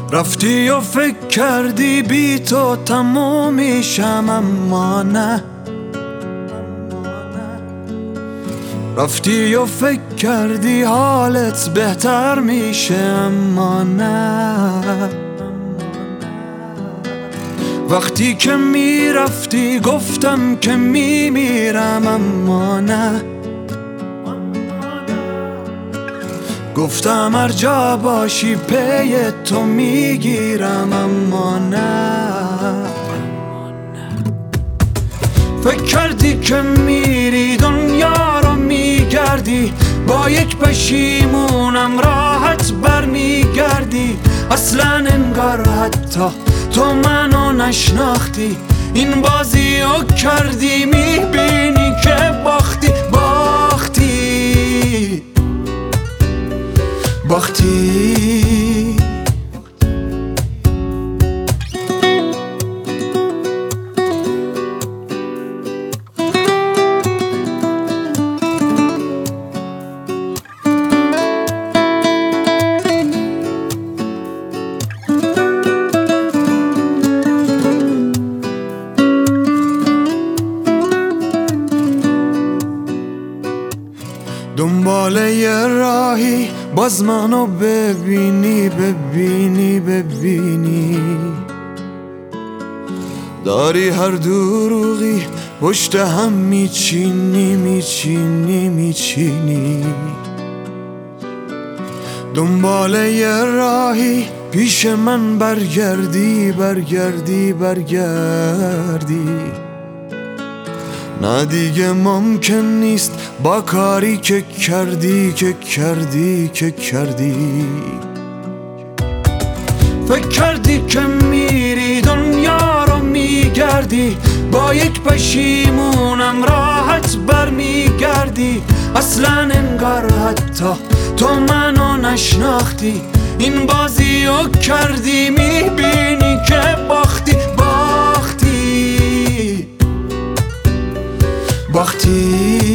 رفتی و فکر کردی بی تو تموم میشم اما نه. رفتی و فکر کردی حالت بهتر میشه اما نه. وقتی که میرفتی گفتم که میمیرم اما نه. گفتم هر جا باشی پی تو میگیرم اما نه. فکر کردی که میری دنیا رو میگردی، با یک پشیمونم راحت برمیگردی. اصلا انگار حتی تو منو نشناختی، این بازی رو کردی میبینی که باختی باختی. دنبال یه راهی باز منو ببینی داری هر دروغی پشت هم میچینی. دنبال یه راهی پیش من برگردی نه دیگه ممکن نیست با کاری که کردی فکر کردی که میری دنیا رو میگردی، با یک پشیمونم راحت برمیگردی. اصلا انگار حتی تو منو نشناختی، این بازی رو کردی میبینی که باختی.